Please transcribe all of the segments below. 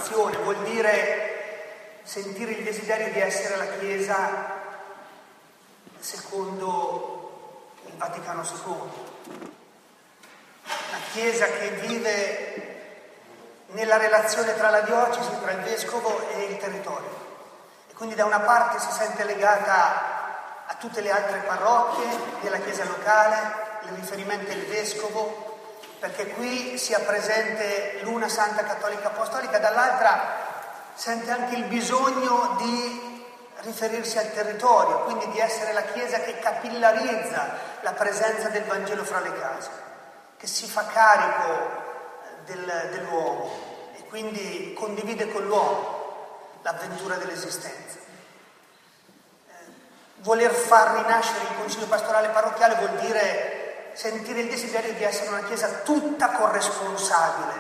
azione, vuol dire sentire il desiderio di essere la Chiesa secondo il Vaticano II, una Chiesa che vive nella relazione tra la diocesi, tra il vescovo e il territorio, e quindi da una parte si sente legata a tutte le altre parrocchie della Chiesa locale, il riferimento è il vescovo, perché qui sia presente l'una Santa Cattolica Apostolica, dall'altra sente anche il bisogno di riferirsi al territorio, quindi di essere la Chiesa che capillarizza la presenza del Vangelo fra le case, che si fa carico dell'uomo e quindi condivide con l'uomo l'avventura dell'esistenza. Voler far rinascere il Consiglio Pastorale Parrocchiale vuol dire sentire il desiderio di essere una Chiesa tutta corresponsabile,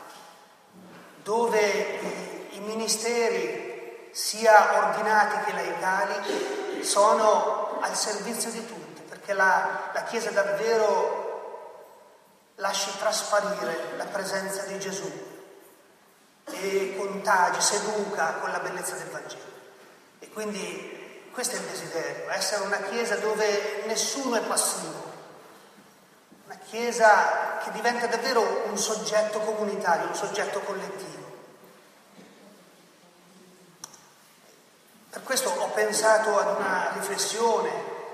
dove i ministeri, sia ordinati che laicali, sono al servizio di tutti, perché la Chiesa davvero lasci trasparire la presenza di Gesù e contagi, seduca con la bellezza del Vangelo. E quindi questo è il desiderio, essere una Chiesa dove nessuno è passivo, una Chiesa che diventa davvero un soggetto comunitario, un soggetto collettivo. Per questo ho pensato ad una riflessione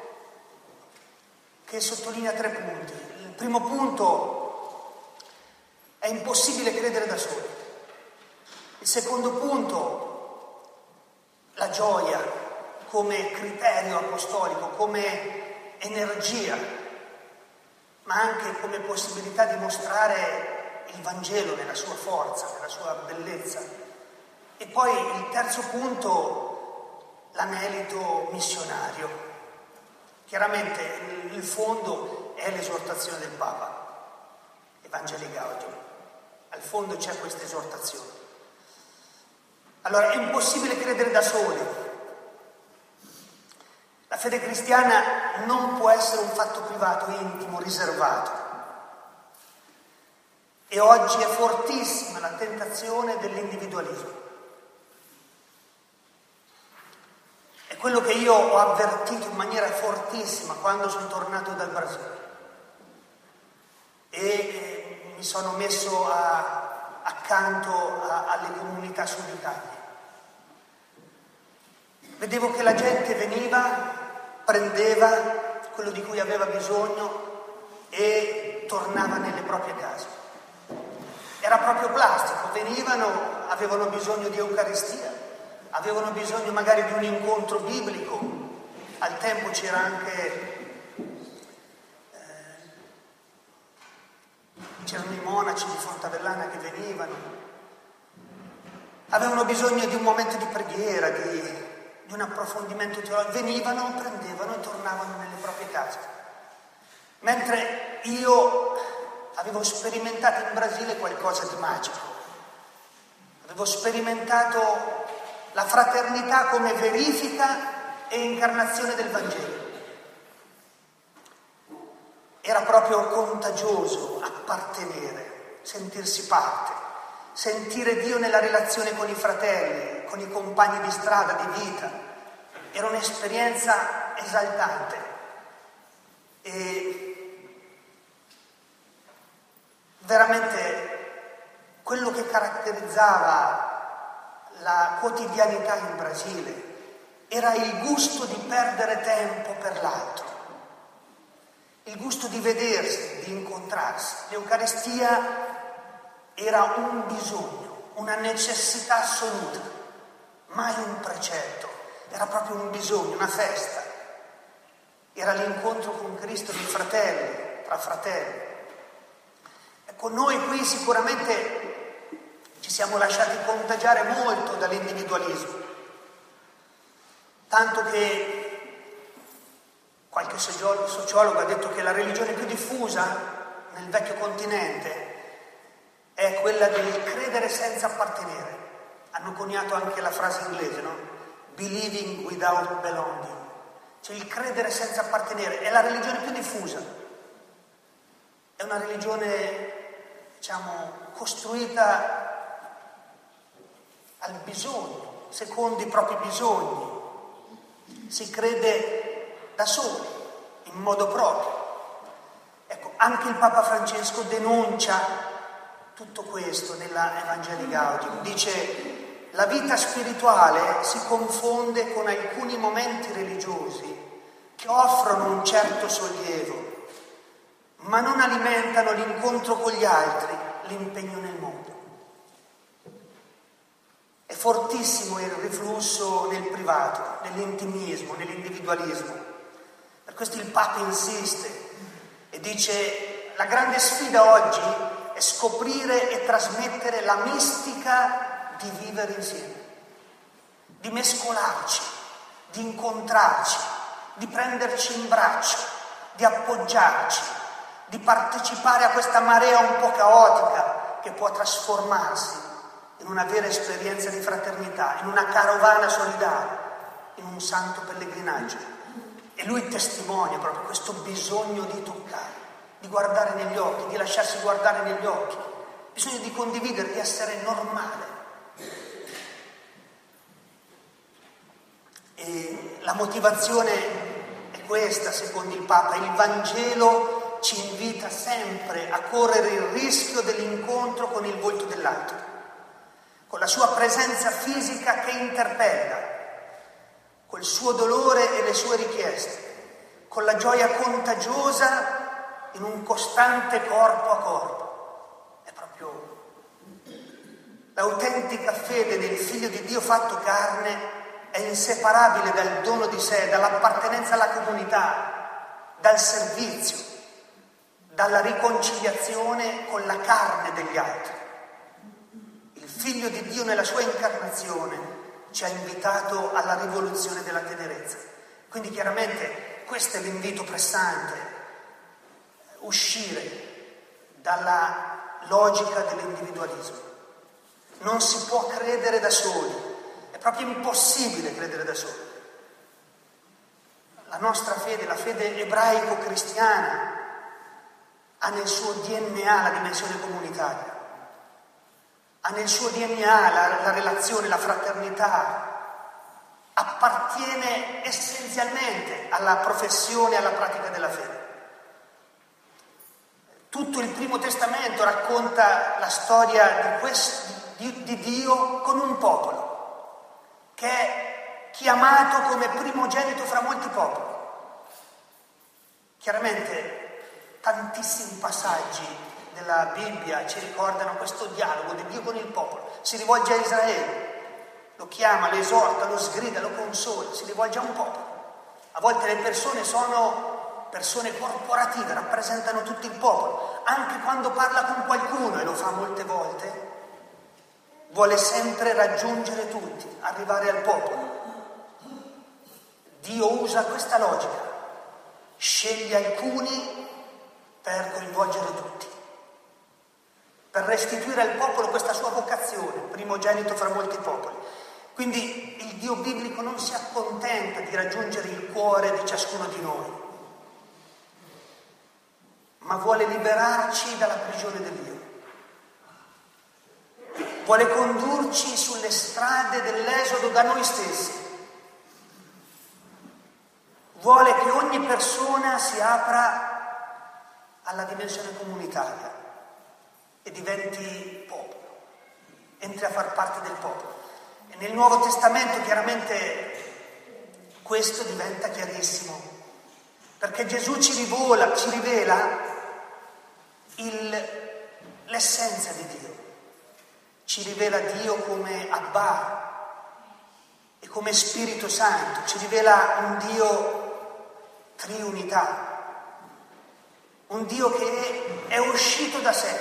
che sottolinea 3 punti. Il primo punto: è impossibile credere da soli. Il secondo punto: la gioia come criterio apostolico, come energia, ma anche come possibilità di mostrare il Vangelo nella sua forza, nella sua bellezza. E poi il terzo punto: l'anelito missionario. Chiaramente il fondo è l'esortazione del Papa, Evangelii Gaudium. Al fondo c'è questa esortazione. Allora, è impossibile credere da soli. La fede cristiana non può essere un fatto privato, intimo, riservato. E oggi è fortissima la tentazione dell'individualismo. È quello che io ho avvertito in maniera fortissima quando sono tornato dal Brasile e mi sono messo accanto alle comunità suditalie. Vedevo che la gente veniva, prendeva quello di cui aveva bisogno e tornava nelle proprie case. Era proprio plastico, venivano, avevano bisogno di Eucaristia, avevano bisogno magari di un incontro biblico. Al tempo c'erano i monaci di Fontavellana che venivano, avevano bisogno di un momento di preghiera, di un approfondimento teologico, venivano, prendevano e tornavano nelle proprie case. Mentre io avevo sperimentato in Brasile qualcosa di magico, avevo sperimentato la fraternità come verifica e incarnazione del Vangelo. Era proprio contagioso appartenere, sentirsi parte, sentire Dio nella relazione con i fratelli, con i compagni di strada, di vita. Era un'esperienza esaltante. E veramente quello che caratterizzava la quotidianità in Brasile era il gusto di perdere tempo per l'altro, il gusto di vedersi, di incontrarsi. L'Eucaristia era un bisogno, una necessità assoluta, mai un precetto, era proprio un bisogno, una festa. Era l'incontro con Cristo dei fratelli, tra fratelli. Ecco, noi qui sicuramente ci siamo lasciati contagiare molto dall'individualismo, tanto che qualche sociologo ha detto che la religione più diffusa nel vecchio continente è quella del credere senza appartenere. Hanno coniato anche la frase inglese, no? Believing without belonging. Cioè il credere senza appartenere è la religione più diffusa. È una religione, costruita al bisogno, secondo i propri bisogni. Si crede da soli, in modo proprio. Ecco, anche il Papa Francesco denuncia tutto questo nella Evangelii Gaudium. Dice: la vita spirituale si confonde con alcuni momenti religiosi che offrono un certo sollievo, ma non alimentano l'incontro con gli altri, l'impegno nel mondo. È fortissimo il riflusso nel privato, nell'intimismo, nell'individualismo. Per questo il Papa insiste e dice: la grande sfida oggi è scoprire e trasmettere la mistica di vivere insieme, di mescolarci, di incontrarci, di prenderci in braccio, di appoggiarci, di partecipare a questa marea un po' caotica che può trasformarsi in una vera esperienza di fraternità, in una carovana solidale, in un santo pellegrinaggio. E lui testimonia proprio questo bisogno di toccare, di guardare negli occhi, di lasciarsi guardare negli occhi, bisogno di condividere, di essere normale. E la motivazione è questa, secondo il Papa: il Vangelo ci invita sempre a correre il rischio dell'incontro con il volto dell'altro, con la sua presenza fisica che interpella, col suo dolore e le sue richieste, con la gioia contagiosa in un costante corpo a corpo. È proprio l'autentica fede nel Figlio di Dio fatto carne, è inseparabile dal dono di sé, dall'appartenenza alla comunità, dal servizio, dalla riconciliazione con la carne degli altri. Il Figlio di Dio nella sua incarnazione ci ha invitato alla rivoluzione della tenerezza. Quindi chiaramente questo è l'invito pressante: uscire dalla logica dell'individualismo. Non si può credere da soli, è proprio impossibile credere da soli. La nostra fede, la fede ebraico-cristiana, ha nel suo DNA la dimensione comunitaria, ha nel suo DNA la relazione, la fraternità, appartiene essenzialmente alla professione e alla pratica della fede. Tutto il Primo Testamento racconta la storia di Dio con un popolo che è chiamato come primogenito fra molti popoli. Chiaramente tantissimi passaggi della Bibbia ci ricordano questo dialogo di Dio con il popolo. Si rivolge a Israele, lo chiama, lo esorta, lo sgrida, lo consola, si rivolge a un popolo. A volte le persone sono persone corporative, rappresentano tutto il popolo. Anche quando parla con qualcuno, e lo fa molte volte, vuole sempre raggiungere tutti, arrivare al popolo. Dio usa questa logica, sceglie alcuni per coinvolgere tutti, per restituire al popolo questa sua vocazione, primogenito fra molti popoli. Quindi il Dio biblico non si accontenta di raggiungere il cuore di ciascuno di noi, ma vuole liberarci dalla prigione dell'io. Vuole condurci sulle strade dell'esodo da noi stessi. Vuole che ogni persona si apra alla dimensione comunitaria e diventi popolo, entri a far parte del popolo. E nel Nuovo Testamento chiaramente questo diventa chiarissimo, perché Gesù ci rivela l'essenza di Dio, ci rivela Dio come Abba e come Spirito Santo, ci rivela un Dio triunità, un Dio che è uscito da sé,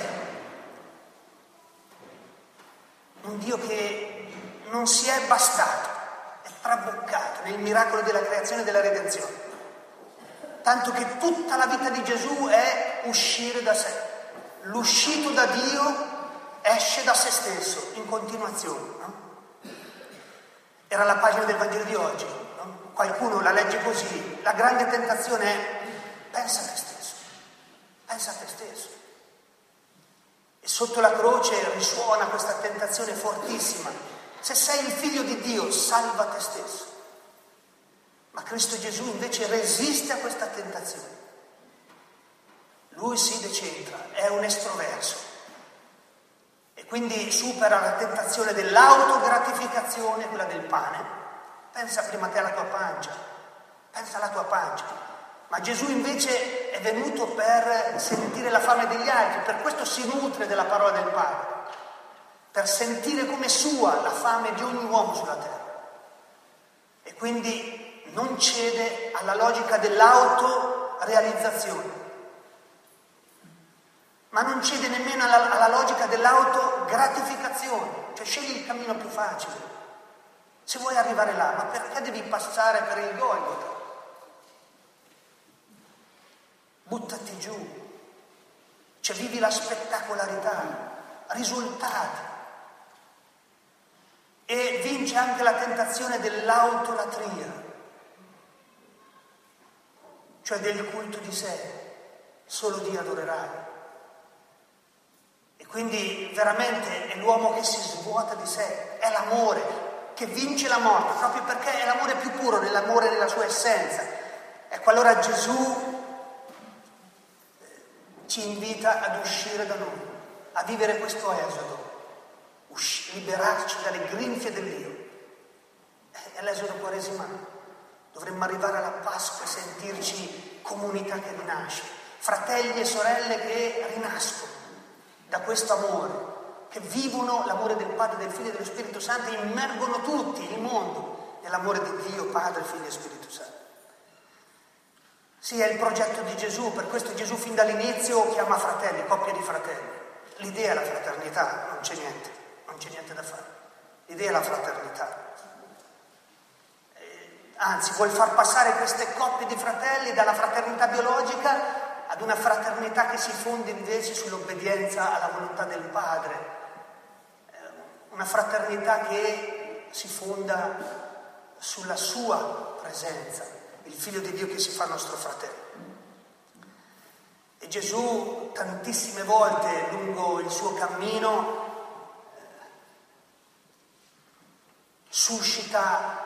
un Dio che non si è bastato, è traboccato nel miracolo della creazione e della redenzione. Tanto che tutta la vita di Gesù è uscire da sé. L'uscito da Dio esce da se stesso in continuazione. No? Era la pagina del Vangelo di oggi. No? Qualcuno la legge così. La grande tentazione è: pensa a te stesso. Pensa a te stesso. E sotto la croce risuona questa tentazione fortissima. Se sei il figlio di Dio, salva te stesso. Ma Cristo Gesù invece resiste a questa tentazione. Lui si decentra, è un estroverso e quindi supera la tentazione dell'autogratificazione, quella del pane. Pensa prima te alla tua pancia, pensa alla tua pancia. Ma Gesù invece è venuto per sentire la fame degli altri, per questo si nutre della parola del Padre, per sentire come sua la fame di ogni uomo sulla terra. E quindi non cede alla logica dell'autorealizzazione, ma non cede nemmeno alla logica dell'autogratificazione, cioè scegli il cammino più facile. Se vuoi arrivare là, ma perché devi passare per il Golgota? Buttati giù, cioè vivi la spettacolarità, risultati. E vince anche la tentazione dell'autolatria, cioè del culto di sé, solo Dio adorerai. E quindi veramente è l'uomo che si svuota di sé, è l'amore che vince la morte, proprio perché è l'amore più puro, l'amore nella sua essenza. Ecco, allora Gesù ci invita ad uscire da noi, a vivere questo esodo, liberarci dalle grinfie dell'io. È l'esodo quaresimale. Dovremmo arrivare alla Pasqua e sentirci comunità che rinasce, fratelli e sorelle che rinascono da questo amore, che vivono l'amore del Padre, del Figlio e dello Spirito Santo e immergono tutti il mondo nell'amore di Dio, Padre, Figlio e Spirito Santo. Sì, è il progetto di Gesù, per questo Gesù fin dall'inizio chiama fratelli, coppie di fratelli. L'idea è la fraternità, non c'è niente da fare. L'idea è la fraternità. Anzi, vuol far passare queste coppie di fratelli dalla fraternità biologica ad una fraternità che si fonda invece sull'obbedienza alla volontà del Padre. Una fraternità che si fonda sulla sua presenza, il Figlio di Dio che si fa nostro fratello. E Gesù tantissime volte lungo il suo cammino suscita,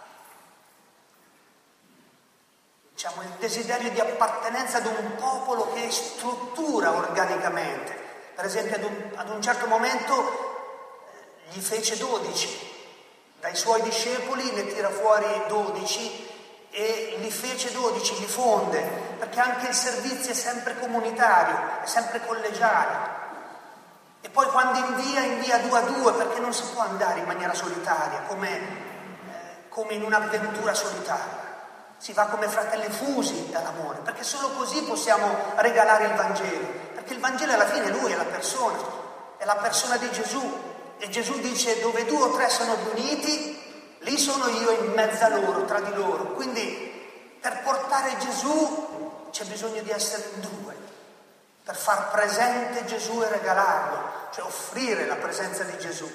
diciamo, il desiderio di appartenenza ad un popolo che struttura organicamente. Per esempio ad un certo momento gli fece 12, dai suoi discepoli ne tira fuori 12 e li fece 12, li fonde, perché anche il servizio è sempre comunitario, è sempre collegiale. E poi quando invia 2 a 2, perché non si può andare in maniera solitaria, come in un'avventura solitaria. Si va come fratelli fusi dall'amore, perché solo così possiamo regalare il Vangelo, perché il Vangelo alla fine Lui è la persona di Gesù. E Gesù dice: dove 2 o 3 sono riuniti, lì sono io in mezzo a loro, tra di loro. Quindi per portare Gesù c'è bisogno di essere in 2, per far presente Gesù e regalarlo, cioè offrire la presenza di Gesù.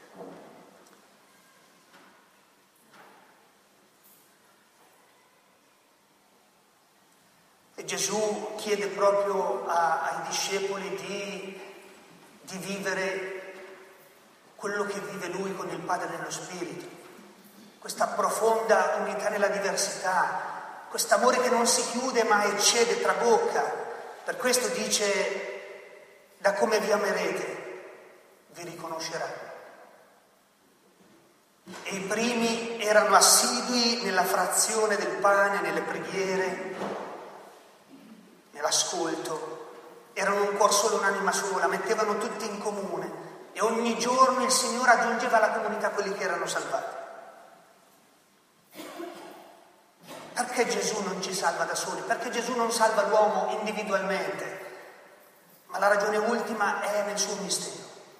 E Gesù chiede proprio ai discepoli di vivere quello che vive Lui con il Padre nello Spirito, questa profonda unità nella diversità, quest'amore che non si chiude ma eccede, trabocca. Per questo dice: da come vi amerete vi riconosceranno. E i primi erano assidui nella frazione del pane, nelle preghiere, nell'ascolto, erano un cuor solo, un'anima sola, mettevano tutti in comune e ogni giorno il Signore aggiungeva alla comunità quelli che erano salvati. Perché Gesù non ci salva da soli? Perché Gesù non salva l'uomo individualmente? Ma la ragione ultima è nel suo mistero.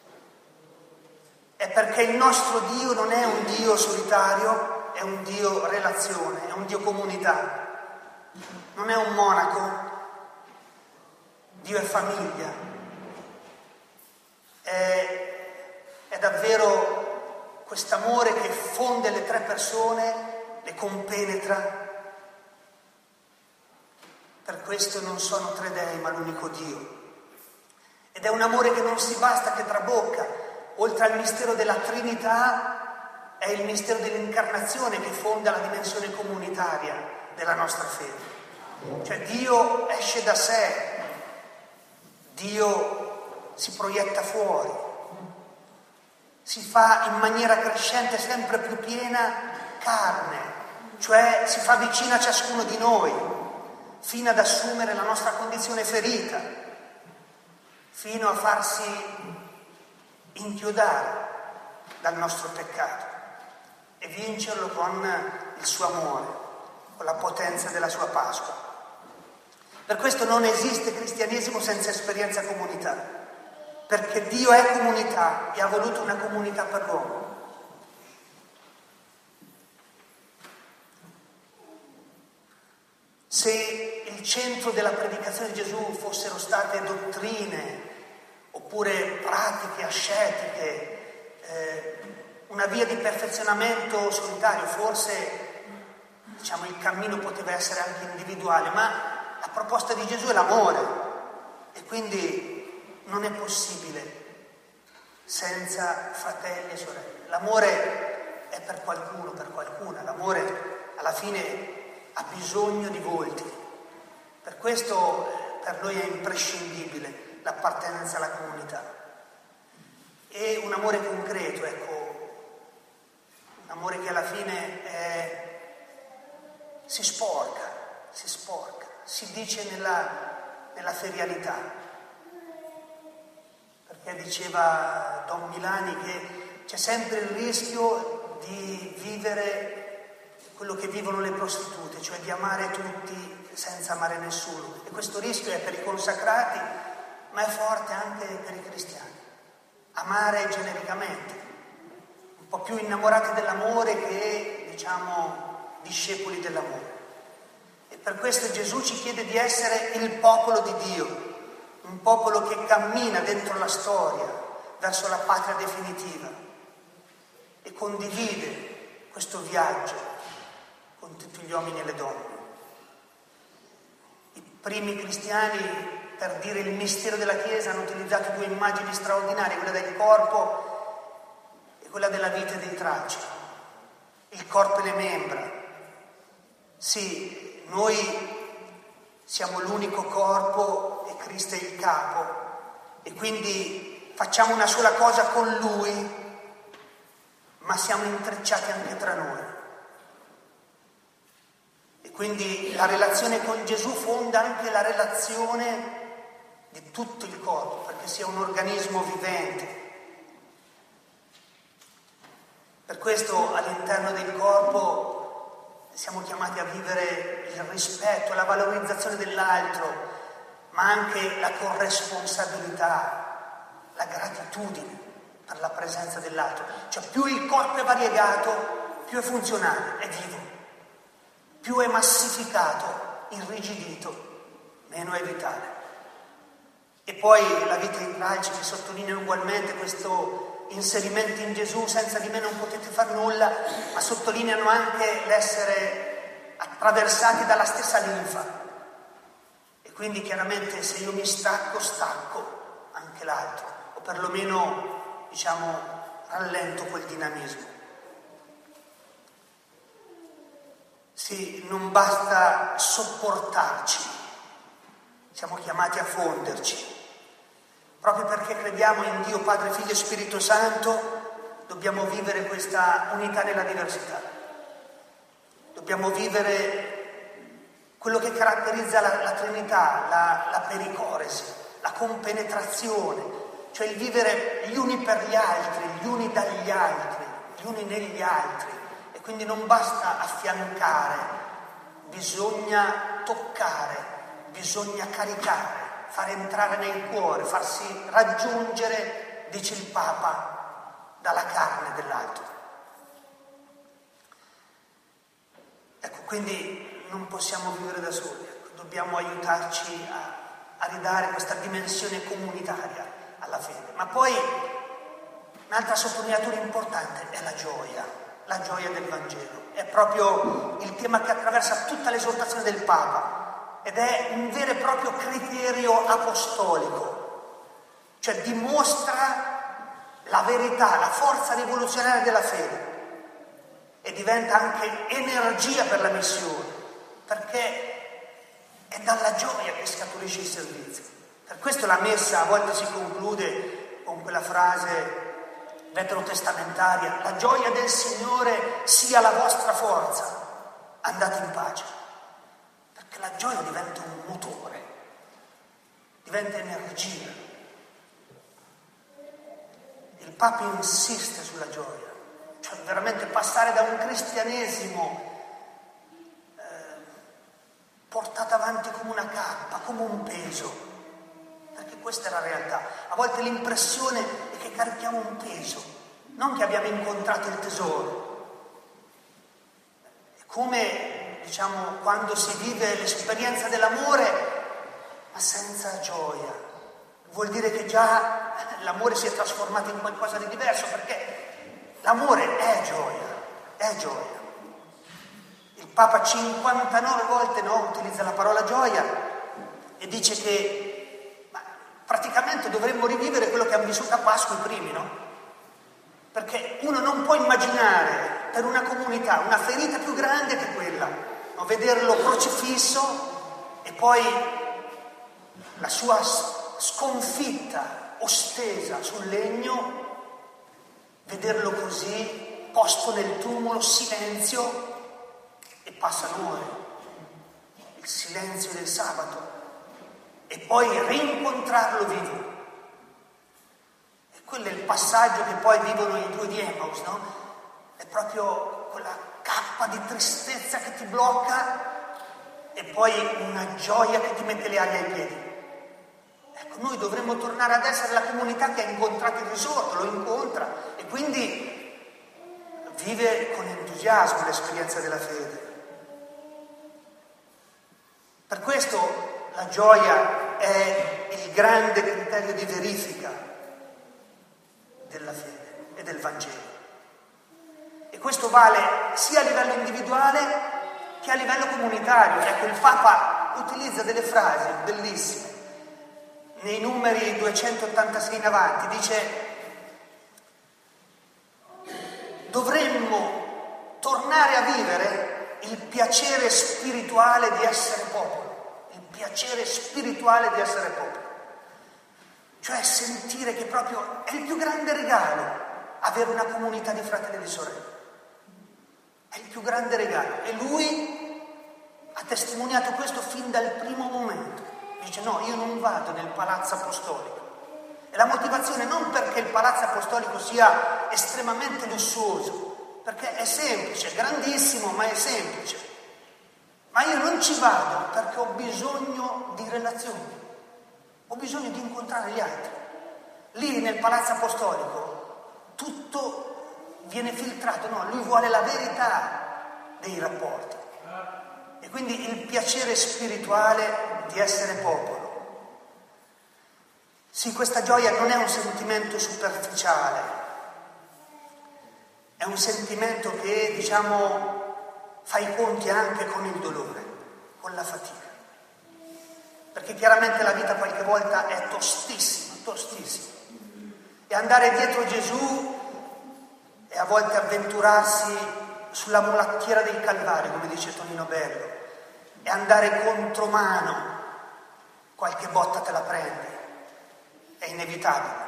È perché il nostro Dio non è un Dio solitario, è un Dio relazione, è un Dio comunità. Non è un monaco, Dio è famiglia. È davvero quest'amore che fonde le 3 persone, le compenetra. Per questo non sono 3 dei, ma l'unico Dio. Ed è un amore che non si basta, che trabocca. Oltre al mistero della Trinità, è il mistero dell'incarnazione che fonda la dimensione comunitaria della nostra fede. Cioè Dio esce da sé, Dio si proietta fuori, si fa in maniera crescente sempre più piena carne, cioè si fa vicina a ciascuno di noi, fino ad assumere la nostra condizione ferita, fino a farsi inchiodare dal nostro peccato e vincerlo con il suo amore, con la potenza della sua Pasqua. Per questo non esiste cristianesimo senza esperienza comunitaria, perché Dio è comunità e ha voluto una comunità per l'uomo. Se il centro della predicazione di Gesù fossero state dottrine oppure pratiche ascetiche, una via di perfezionamento solitario, forse il cammino poteva essere anche individuale, ma la proposta di Gesù è l'amore e quindi non è possibile senza fratelli e sorelle. L'amore è per qualcuno, per qualcuna, l'amore alla fine ha bisogno di volti. Per questo per noi è imprescindibile l'appartenenza alla comunità. E un amore concreto, un amore che alla fine si sporca, si dice nella ferialità. Perché diceva Don Milani che c'è sempre il rischio di vivere quello che vivono le prostitute, cioè di amare tutti senza amare nessuno. E questo rischio è per i consacrati, ma è forte anche per i cristiani. Amare genericamente, un po' più innamorati dell'amore che, discepoli dell'amore. E per questo Gesù ci chiede di essere il popolo di Dio, un popolo che cammina dentro la storia, verso la patria definitiva e condivide questo viaggio con tutti gli uomini e le donne. I primi cristiani, per dire il mistero della Chiesa, hanno utilizzato due immagini straordinarie, quella del corpo e quella della vite dei tralci. Il corpo e le membra. Sì, noi siamo l'unico corpo e Cristo è il capo e quindi facciamo una sola cosa con Lui, ma siamo intrecciati anche tra noi. E quindi la relazione con Gesù fonda anche la relazione di tutto il corpo, perché sia un organismo vivente. Per questo all'interno del corpo siamo chiamati a vivere il rispetto, la valorizzazione dell'altro, ma anche la corresponsabilità, la gratitudine per la presenza dell'altro. Cioè più il corpo è variegato, più è funzionale, è vivo. Più è massificato, irrigidito, meno è vitale. E poi la vita in tralci che sottolinea ugualmente questo inserimento in Gesù, senza di me non potete far nulla, ma sottolineano anche l'essere attraversati dalla stessa linfa. E quindi chiaramente se io mi stacco anche l'altro, o perlomeno rallento quel dinamismo. Sì, non basta sopportarci, siamo chiamati a fonderci. Proprio perché crediamo in Dio Padre, Figlio e Spirito Santo, dobbiamo vivere questa unità nella diversità. Dobbiamo vivere quello che caratterizza la Trinità, la pericoresi, la compenetrazione, cioè il vivere gli uni per gli altri, gli uni dagli altri, gli uni negli altri. E quindi non basta affiancare, bisogna toccare, bisogna caricare, far entrare nel cuore, farsi raggiungere, dice il Papa, dalla carne dell'altro. Ecco, quindi non possiamo vivere da soli, dobbiamo aiutarci a ridare questa dimensione comunitaria alla fede. Ma poi un'altra sottolineatura importante è la gioia del Vangelo. È proprio il tema che attraversa tutta l'esortazione del Papa. Ed è un vero e proprio criterio apostolico, cioè dimostra la verità, la forza rivoluzionaria della fede. e diventa anche energia per la missione, perché è dalla gioia che scaturisce il servizio. Per questo la messa a volte si conclude con quella frase veterotestamentaria: la gioia del Signore sia la vostra forza, andate in pace. Perché la gioia diventa un motore, diventa energia. Il Papa insiste sulla gioia, cioè veramente passare da un cristianesimo portato avanti come una cappa, come un peso, perché questa è la realtà. A volte l'impressione è che carichiamo un peso, non che abbiamo incontrato il tesoro. È come, diciamo, quando si vive l'esperienza dell'amore ma senza gioia. Vuol dire che già l'amore si è trasformato in qualcosa di diverso, perché l'amore è gioia, è gioia. Il Papa 59 volte utilizza la parola gioia e dice che praticamente dovremmo rivivere quello che hanno vissuto a Pasqua i primi, no? Perché uno non può immaginare per una comunità una ferita più grande che quella, no? Vederlo crocifisso e poi la sua sconfitta ostesa sul legno, vederlo così, posto nel tumulo, silenzio, e passano ore, il silenzio del sabato, e poi rincontrarlo vivo. E quello è il passaggio che poi vivono i due di Emmaus, no? È proprio quella cappa di tristezza che ti blocca e poi una gioia che ti mette le ali ai piedi. Ecco, noi dovremmo tornare ad essere la comunità che ha incontrato il risorto, lo incontra e quindi vive con entusiasmo l'esperienza della fede. Per questo la gioia è il grande criterio di verifica della fede e del Vangelo. E questo vale sia a livello individuale che a livello comunitario. Ecco, il Papa utilizza delle frasi bellissime. Nei numeri 286 in avanti dice: dovremmo tornare a vivere il piacere spirituale di essere popolo, il piacere spirituale di essere popolo, cioè sentire che proprio è il più grande regalo avere una comunità di fratelli e di sorelle, è il più grande regalo, e lui ha testimoniato questo fin dal primo momento. Dice: no, io non vado nel palazzo apostolico, e la motivazione non perché il palazzo apostolico sia estremamente lussuoso, perché è semplice, grandissimo, ma è semplice. Ma io non ci vado perché ho bisogno di relazioni, ho bisogno di incontrare gli altri. Lì nel palazzo apostolico tutto viene filtrato, no, lui vuole la verità dei rapporti. E quindi il piacere spirituale di essere popolo. Sì, questa gioia non è un sentimento superficiale, è un sentimento che, diciamo, fa i conti anche con il dolore, con la fatica. Perché chiaramente la vita qualche volta è tostissima, tostissima. E andare dietro Gesù e a volte avventurarsi sulla mulattiera del Calvario, come dice Tonino Bello, e andare contromano, qualche botta te la prendi, è inevitabile.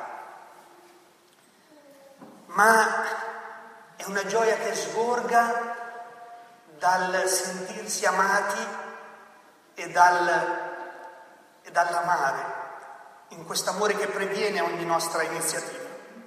Ma è una gioia che sgorga dal sentirsi amati e dall'amare, in quest'amore che previene ogni nostra iniziativa.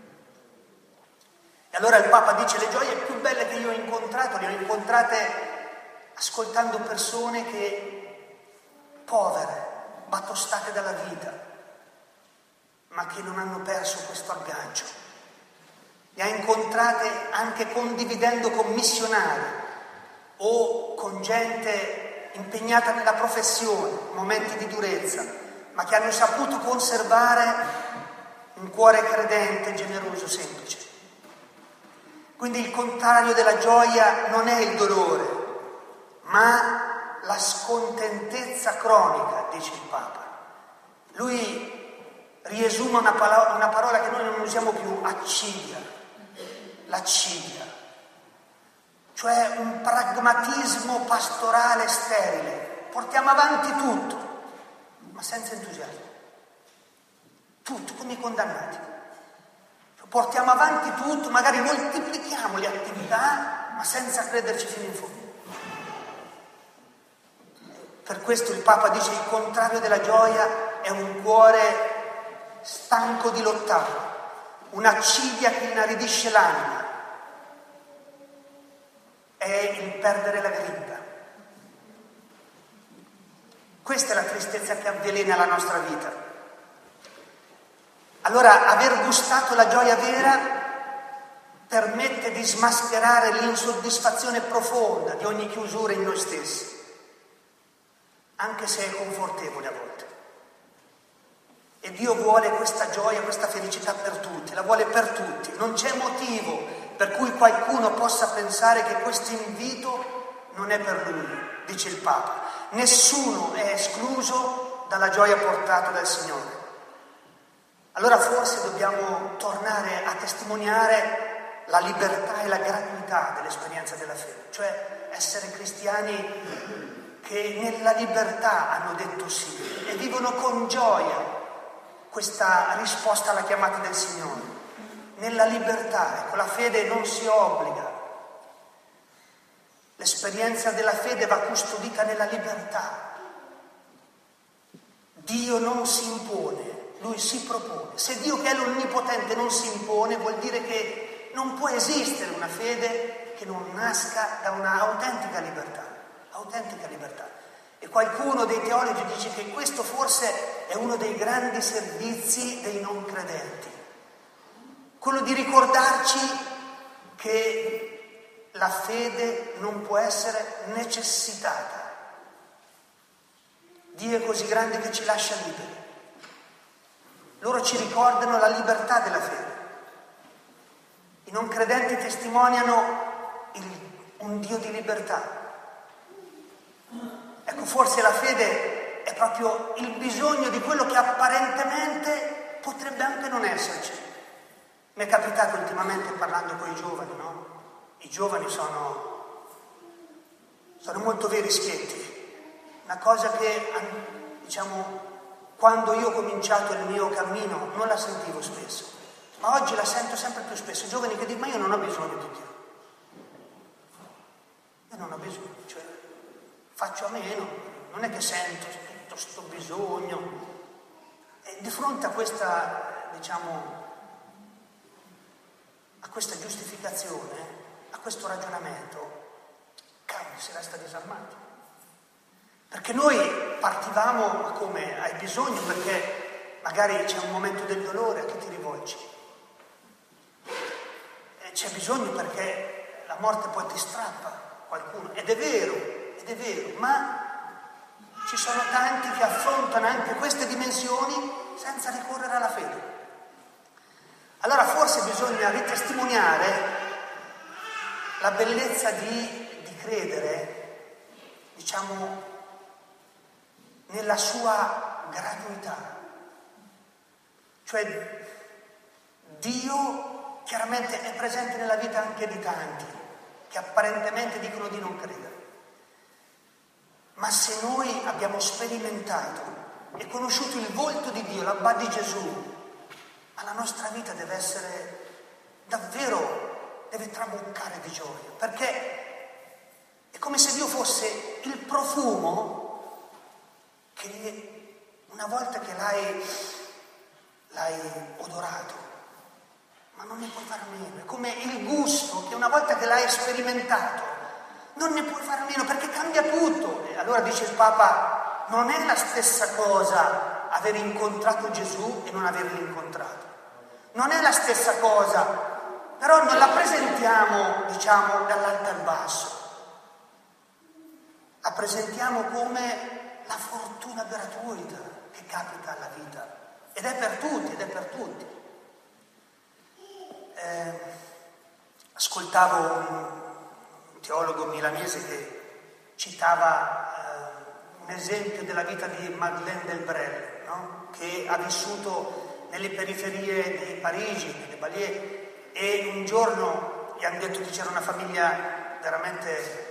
E allora il Papa dice: le gioie più belle che io ho incontrato, le ho incontrate ascoltando persone che, povere, battostate dalla vita, ma che non hanno perso questo aggancio. Le ha incontrate anche condividendo con missionari o con gente impegnata nella professione, momenti di durezza, ma che hanno saputo conservare un cuore credente, generoso, semplice. Quindi il contrario della gioia non è il dolore, ma la scontentezza cronica, dice il Papa. Lui riesuma una parola che noi non usiamo più, accidia, l'accidia, cioè un pragmatismo pastorale sterile. Portiamo avanti tutto, ma senza entusiasmo. Tutto, come i condannati. Portiamo avanti tutto, magari moltiplichiamo le attività, ma senza crederci fino in fondo. Per questo il Papa dice: il contrario della gioia è un cuore stanco di lottare, un'accidia che inaridisce l'anima, è il perdere la grinta. Questa è la tristezza che avvelena la nostra vita. Allora, aver gustato la gioia vera permette di smascherare l'insoddisfazione profonda di ogni chiusura in noi stessi, anche se è confortevole a volte. E Dio vuole questa gioia, questa felicità per tutti, la vuole per tutti. Non c'è motivo per cui qualcuno possa pensare che questo invito non è per lui, dice il Papa. Nessuno è escluso dalla gioia portata dal Signore. Allora forse dobbiamo tornare a testimoniare la libertà e la gratuità dell'esperienza della fede, cioè essere cristiani che nella libertà hanno detto sì e vivono con gioia questa risposta alla chiamata del Signore. Nella libertà, ecco, la fede non si obbliga. L'esperienza della fede va custodita nella libertà. Dio non si impone, Lui si propone. Se Dio, che è l'Onnipotente, non si impone, vuol dire che non può esistere una fede che non nasca da una autentica libertà. Autentica libertà. E qualcuno dei teologi dice che questo forse è uno dei grandi servizi dei non credenti. Quello di ricordarci che la fede non può essere necessitata. Dio è così grande che ci lascia liberi. Loro ci ricordano la libertà della fede. I non credenti testimoniano un Dio di libertà. Ecco, forse la fede è proprio il bisogno di quello che apparentemente potrebbe anche non esserci. Mi è capitato ultimamente parlando con i giovani, no? I giovani sono molto veri schietti. Una cosa che, diciamo, quando io ho cominciato il mio cammino non la sentivo spesso, ma oggi la sento sempre più spesso. I giovani che dicono: ma io non ho bisogno di Dio. Io non ho bisogno, cioè faccio a meno, non è che sento tutto questo bisogno. E di fronte a questa, diciamo, a questa giustificazione, a questo ragionamento, cavolo, si resta disarmati. Perché noi partivamo come hai bisogno, perché magari c'è un momento del dolore, a chi ti rivolgi? E c'è bisogno perché la morte poi ti strappa qualcuno, ed è vero, ma ci sono tanti che affrontano anche queste dimensioni senza ricorrere alla fede. Allora forse bisogna ritestimoniare la bellezza di credere, diciamo, nella sua gratuità. Cioè Dio chiaramente è presente nella vita anche di tanti che apparentemente dicono di non credere. Ma se noi abbiamo sperimentato e conosciuto il volto di Dio, l'Abba di Gesù, la nostra vita deve essere davvero, deve traboccare di gioia, perché è come se Dio fosse il profumo che una volta che l'hai odorato, ma non ne puoi fare a meno. È come il gusto che una volta che l'hai sperimentato non ne puoi fare a meno, perché cambia tutto. E allora dice il Papa: non è la stessa cosa aver incontrato Gesù e non averlo incontrato. Non è la stessa cosa, però non la presentiamo, diciamo, dall'alto al basso. La presentiamo come la fortuna gratuita che capita alla vita. Ed è per tutti. Ascoltavo un teologo milanese che citava un esempio della vita di Madeleine Delbrel, no? Che ha vissuto nelle periferie di Parigi, nelle banlieue, e un giorno gli hanno detto che c'era una famiglia veramente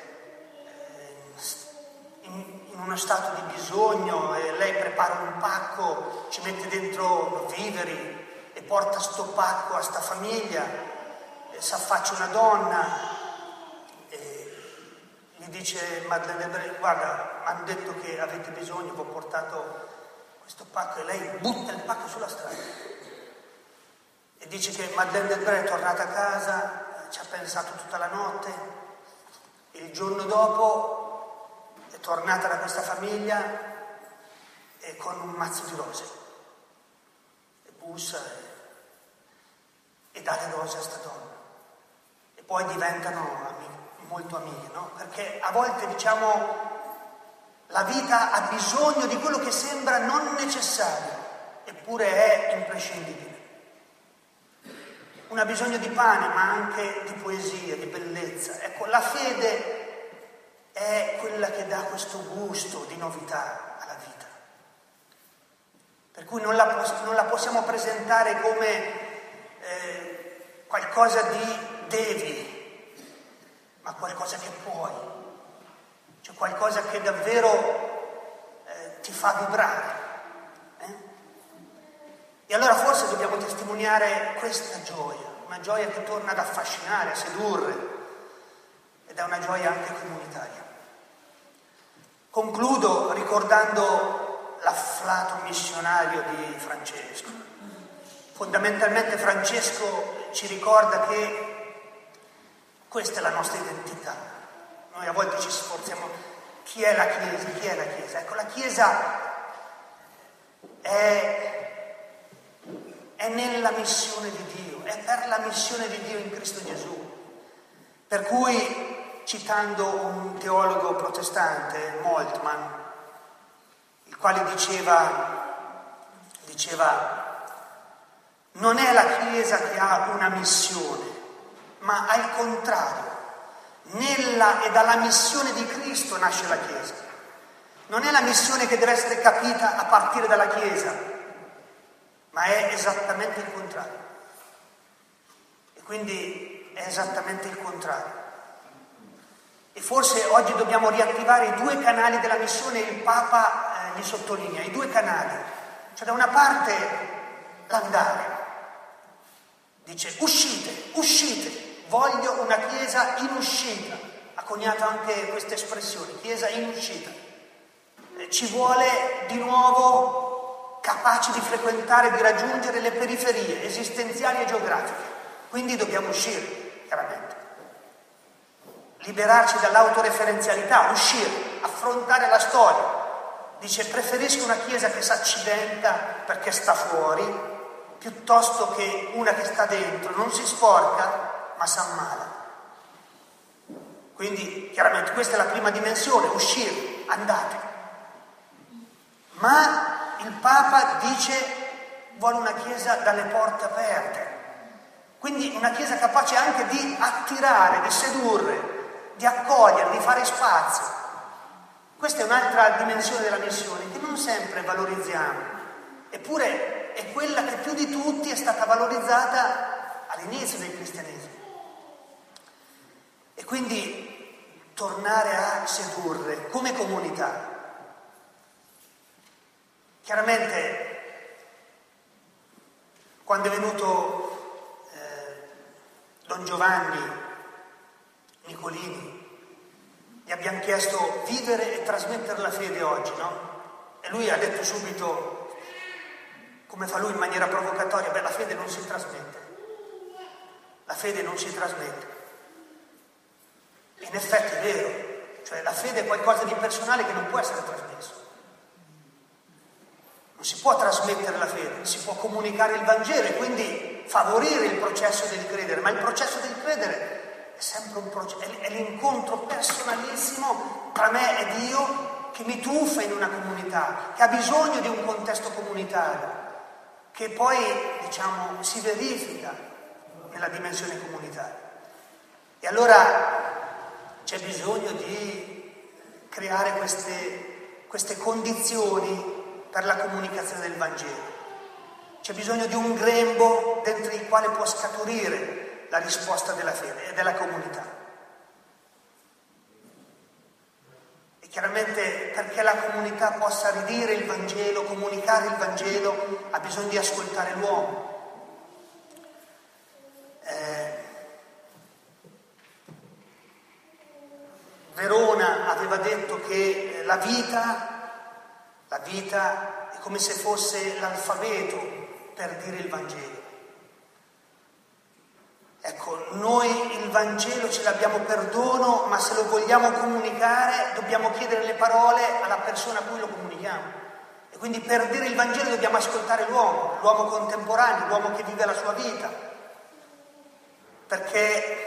in uno stato di bisogno, e lei prepara un pacco, ci mette dentro viveri e porta sto pacco a sta famiglia, e si affaccia una donna e gli dice: Madeleine Albright, guarda, hanno detto che avete bisogno, vi ho portato questo pacco, e lei butta il pacco sulla strada e dice che Madeleine Albright è tornata a casa, ci ha pensato tutta la notte, e il giorno dopo è tornata da questa famiglia e con un mazzo di rose, e bussa e dà le rose a sta donna, e poi diventano molto amiche, no? Perché a volte, diciamo, la vita ha bisogno di quello che sembra non necessario, eppure è imprescindibile. Uno ha bisogno di pane, ma anche di poesia, di bellezza. Ecco, la fede è quella che dà questo gusto di novità alla vita. Per cui non la possiamo presentare come qualcosa di devi, ma qualcosa che puoi. Cioè qualcosa che davvero ti fa vibrare. E allora forse dobbiamo testimoniare questa gioia, una gioia che torna ad affascinare, a sedurre, ed è una gioia anche comunitaria. Concludo ricordando l'afflato missionario di Francesco. Fondamentalmente Francesco ci ricorda che questa è la nostra identità. Noi a volte ci sforziamo: chi è la Chiesa? Chi è la Chiesa? Ecco, la Chiesa è nella missione di Dio, è per la missione di Dio in Cristo Gesù. Per cui, citando un teologo protestante, Moltmann, il quale diceva: non è la Chiesa che ha una missione, ma al contrario, nella e dalla missione di Cristo nasce la Chiesa. Non è la missione che deve essere capita a partire dalla Chiesa, ma è esattamente il contrario. E quindi è esattamente il contrario. E forse oggi dobbiamo riattivare i due canali della missione. Il Papa li sottolinea, i due canali. Cioè, da una parte l'andare, dice: uscite, voglio una Chiesa in uscita. Ha coniato anche questa espressione, Chiesa in uscita. Ci vuole di nuovo capaci di frequentare, di raggiungere le periferie esistenziali e geografiche. Quindi dobbiamo uscire, chiaramente. Liberarci dall'autoreferenzialità, uscire, affrontare la storia. Dice: preferisco una Chiesa che si accidenta perché sta fuori, piuttosto che una che sta dentro, non si sporca, ma si ammala. Quindi, chiaramente, questa è la prima dimensione, uscire, andate. Ma il Papa dice: vuole una Chiesa dalle porte aperte, quindi una Chiesa capace anche di attirare, di sedurre, di accogliere, di fare spazio. Questa è un'altra dimensione della missione che non sempre valorizziamo, eppure è quella che più di tutti è stata valorizzata all'inizio del cristianesimo. E quindi tornare a sedurre come comunità. Chiaramente, quando è venuto Don Giovanni Nicolini, gli abbiamo chiesto: vivere e trasmettere la fede oggi, no? E lui ha detto subito, come fa lui in maniera provocatoria: la fede non si trasmette. La fede non si trasmette. E in effetti è vero, cioè la fede è qualcosa di personale che non può essere trasmesso. Non si può trasmettere la fede, si può comunicare il Vangelo e quindi favorire il processo del credere, ma il processo del credere è sempre un processo, è l'incontro personalissimo tra me e Dio, che mi tuffa in una comunità, che ha bisogno di un contesto comunitario, che poi, diciamo, si verifica nella dimensione comunitaria. E allora c'è bisogno di creare queste condizioni per la comunicazione del Vangelo. C'è bisogno di un grembo dentro il quale può scaturire la risposta della fede e della comunità. E chiaramente perché la comunità possa ridire il Vangelo, comunicare il Vangelo, ha bisogno di ascoltare l'uomo. Verona aveva detto che la vita è come se fosse l'alfabeto per dire il Vangelo. Ecco, noi il Vangelo ce l'abbiamo per dono, ma se lo vogliamo comunicare dobbiamo chiedere le parole alla persona a cui lo comunichiamo. E quindi per dire il Vangelo dobbiamo ascoltare l'uomo contemporaneo, l'uomo che vive la sua vita, perché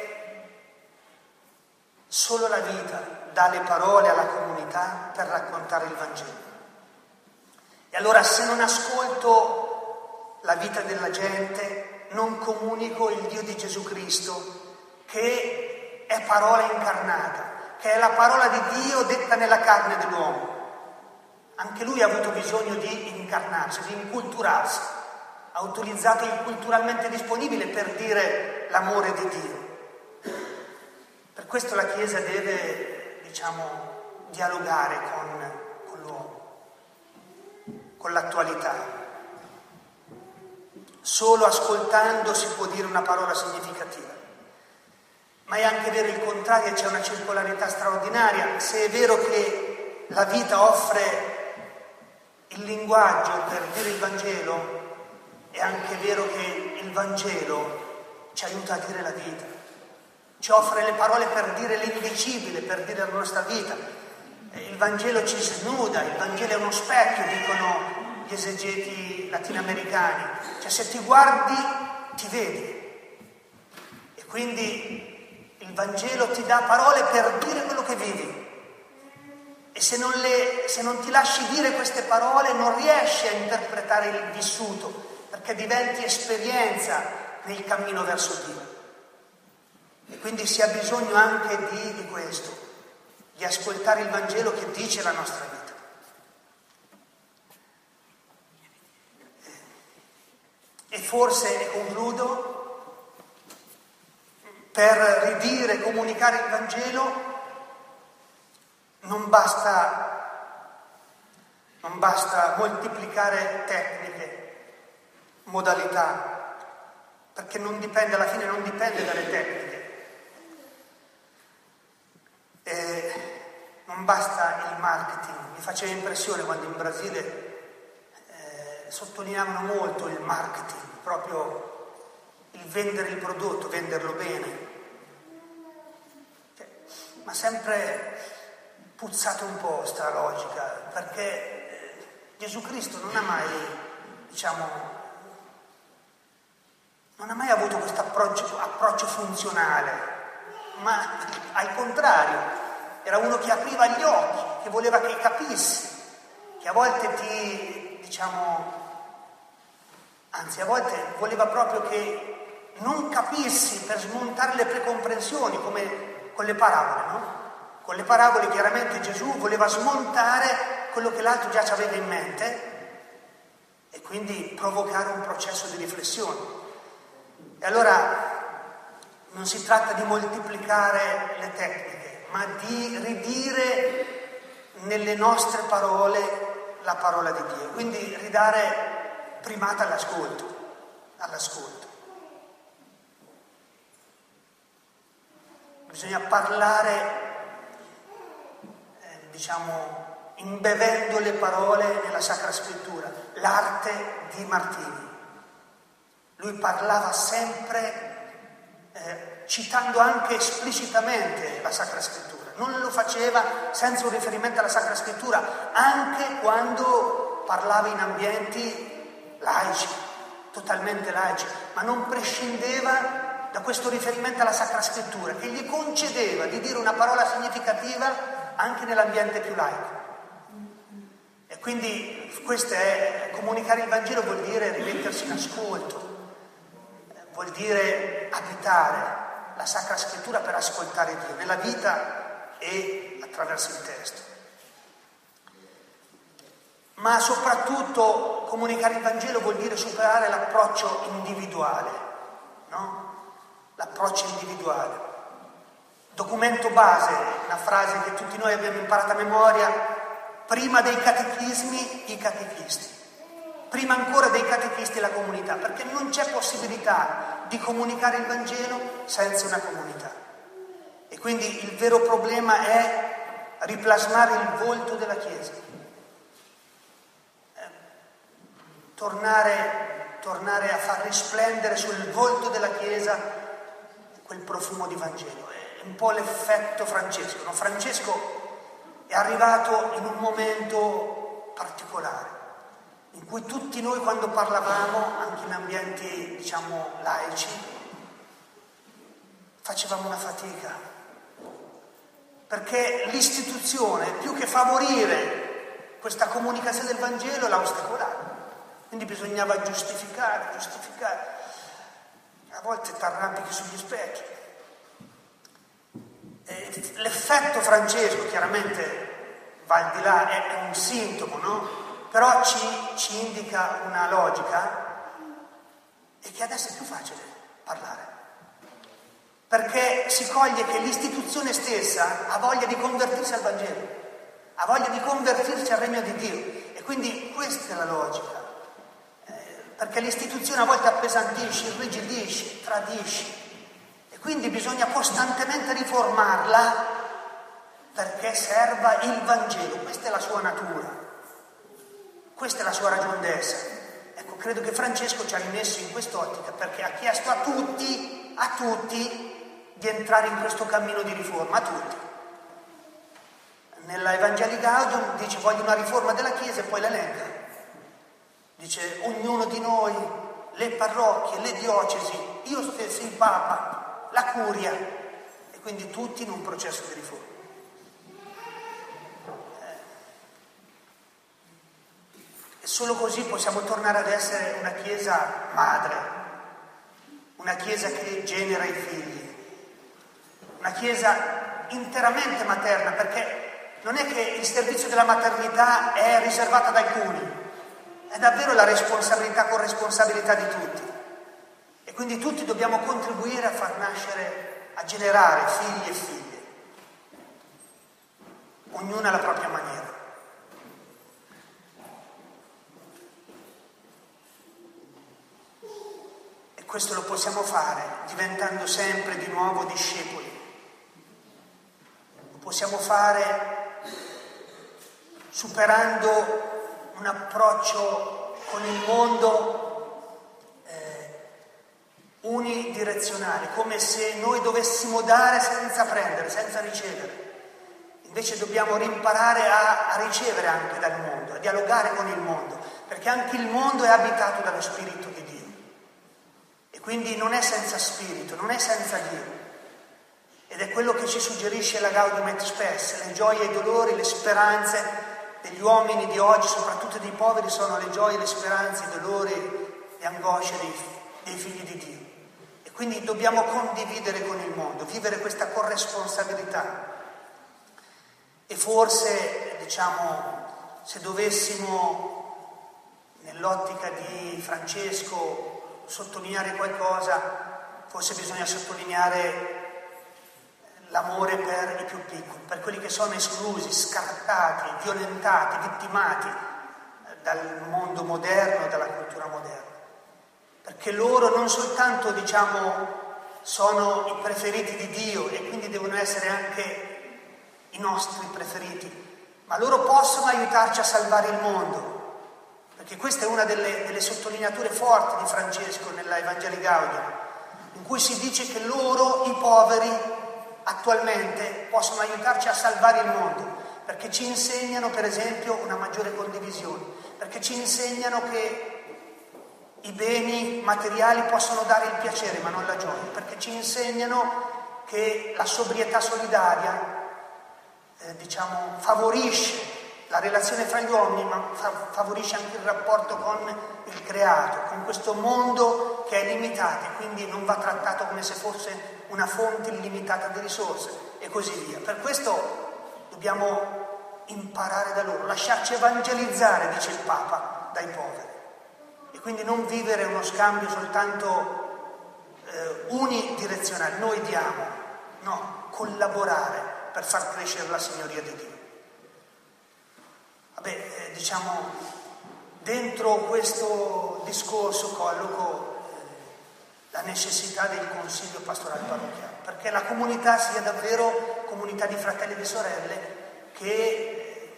solo la vita dà le parole alla comunità per raccontare il Vangelo. E allora se non ascolto la vita della gente, non comunico il Dio di Gesù Cristo, che è parola incarnata, che è la parola di Dio detta nella carne dell'uomo. Anche lui ha avuto bisogno di incarnarsi, di inculturarsi. Ha utilizzato il culturalmente disponibile per dire l'amore di Dio. Per questo la Chiesa deve, dialogare con l'uomo, con l'attualità. Solo ascoltando si può dire una parola significativa. Ma è anche vero il contrario, c'è una circolarità straordinaria. Se è vero che la vita offre il linguaggio per dire il Vangelo, è anche vero che il Vangelo ci aiuta a dire la vita. Ci offre le parole per dire l'indicibile, per dire la nostra vita. Il Vangelo ci snuda, il Vangelo è uno specchio, dicono gli esegeti latinoamericani. Cioè se ti guardi, ti vedi. E quindi il Vangelo ti dà parole per dire quello che vivi. E se non ti lasci dire queste parole, non riesci a interpretare il vissuto, perché diventi esperienza nel cammino verso Dio. E quindi si ha bisogno anche di questo, di ascoltare il Vangelo che dice la nostra vita. E forse, e concludo, per ridire, comunicare il Vangelo non basta moltiplicare tecniche, modalità, perché alla fine non dipende dalle tecniche. Non basta il marketing. Mi faceva impressione quando in Brasile sottolineavano molto il marketing, proprio il vendere il prodotto, venderlo bene. Ma sempre puzzato un po' sta logica, perché Gesù Cristo non ha mai avuto questo approccio funzionale, ma al contrario, era uno che apriva gli occhi, che voleva che capissi, che a volte a volte voleva proprio che non capissi per smontare le precomprensioni, come con le parabole, no? Con le parabole chiaramente Gesù voleva smontare quello che l'altro già ci aveva in mente e quindi provocare un processo di riflessione. E allora non si tratta di moltiplicare le tecniche, ma di ridire nelle nostre parole la parola di Dio. Quindi ridare primata all'ascolto. Bisogna parlare, imbevendo le parole nella Sacra Scrittura, l'arte di Martini. Lui parlava sempre citando anche esplicitamente la Sacra Scrittura. Non lo faceva senza un riferimento alla Sacra Scrittura, anche quando parlava in ambienti laici, totalmente laici, ma non prescindeva da questo riferimento alla Sacra Scrittura, che gli concedeva di dire una parola significativa anche nell'ambiente più laico. E quindi questo è comunicare il Vangelo, vuol dire rimettersi in ascolto, vuol dire abitare la Sacra Scrittura per ascoltare Dio nella vita e attraverso il testo. Ma soprattutto comunicare il Vangelo vuol dire superare l'approccio individuale, no? l'approccio individuale. Documento base, una frase che tutti noi abbiamo imparato a memoria: prima dei catechismi i catechisti, prima ancora dei catechisti la comunità, perché non c'è possibilità di comunicare il Vangelo senza una comunità. E quindi il vero problema è riplasmare il volto della Chiesa, tornare a far risplendere sul volto della Chiesa quel profumo di Vangelo. È un po' l'effetto Francesco, no? Francesco è arrivato in un momento particolare, in cui tutti noi, quando parlavamo, anche in ambienti, diciamo, laici, facevamo una fatica, perché l'istituzione, più che favorire questa comunicazione del Vangelo, la ostacolava. Quindi bisognava giustificare. A volte t'arrampichi sugli specchi. L'effetto Francesco, chiaramente, va al di là, è un sintomo, no? Però ci indica una logica, e che adesso è più facile parlare, perché si coglie che l'istituzione stessa ha voglia di convertirsi al Vangelo, ha voglia di convertirsi al regno di Dio, e quindi questa è la logica, perché l'istituzione a volte appesantisce, irrigidisce, tradisce, e quindi bisogna costantemente riformarla perché serva il Vangelo. Questa è la sua natura, questa è la sua ragion d'essere. Ecco, credo che Francesco ci ha rimesso in quest'ottica, perché ha chiesto a tutti di entrare in questo cammino di riforma, a tutti. Nella Evangelii Gaudium dice: voglio una riforma della Chiesa, e poi l'elenca. Dice: ognuno di noi, le parrocchie, le diocesi, io stesso, il Papa, la Curia, e quindi tutti in un processo di riforma. E solo così possiamo tornare ad essere una Chiesa madre, una Chiesa che genera i figli, una Chiesa interamente materna, perché non è che il servizio della maternità è riservato ad alcuni, è davvero la responsabilità, corresponsabilità di tutti, e quindi tutti dobbiamo contribuire a far nascere, a generare figli e figlie, ognuno alla propria maniera. E questo lo possiamo fare diventando sempre di nuovo discepoli. Lo possiamo fare superando un approccio con il mondo unidirezionale, come se noi dovessimo dare senza prendere, senza ricevere. Invece dobbiamo imparare a ricevere anche dal mondo, a dialogare con il mondo, perché anche il mondo è abitato dallo Spirito di Dio, e quindi non è senza Spirito, non è senza Dio, ed è quello che ci suggerisce la Gaudium et Spes. Le gioie e i dolori, le speranze degli uomini di oggi, soprattutto dei poveri, sono le gioie, le speranze, i dolori, le angosce dei figli di Dio. E quindi dobbiamo condividere con il mondo, vivere questa corresponsabilità. E forse, diciamo, se dovessimo, nell'ottica di Francesco, sottolineare qualcosa, forse bisogna sottolineare l'amore per i più piccoli, per quelli che sono esclusi, scartati, violentati, vittimati dal mondo moderno, dalla cultura moderna. Perché loro non soltanto, diciamo, sono i preferiti di Dio, e quindi devono essere anche i nostri preferiti, ma loro possono aiutarci a salvare il mondo, perché questa è una delle sottolineature forti di Francesco nella Evangelii Gaudium, in cui si dice che loro, i poveri, attualmente possono aiutarci a salvare il mondo, perché ci insegnano, per esempio, una maggiore condivisione, perché ci insegnano che i beni materiali possono dare il piacere ma non la gioia, perché ci insegnano che la sobrietà solidaria favorisce la relazione fra gli uomini, ma favorisce anche il rapporto con il creato, con questo mondo che è limitato, e quindi non va trattato come se fosse una fonte illimitata di risorse, e così via. Per questo dobbiamo imparare da loro, lasciarci evangelizzare, dice il Papa, dai poveri, e quindi non vivere uno scambio soltanto unidirezionali, noi diamo, no, collaborare per far crescere la signoria di Dio. Vabbè, diciamo, dentro questo discorso colloco la necessità del consiglio pastorale parrocchiale, perché la comunità sia davvero comunità di fratelli e di sorelle che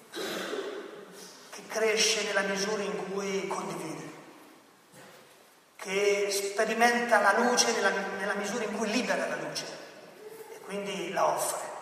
cresce nella misura in cui condivide, che sperimenta la luce nella misura in cui libera la luce e quindi la offre.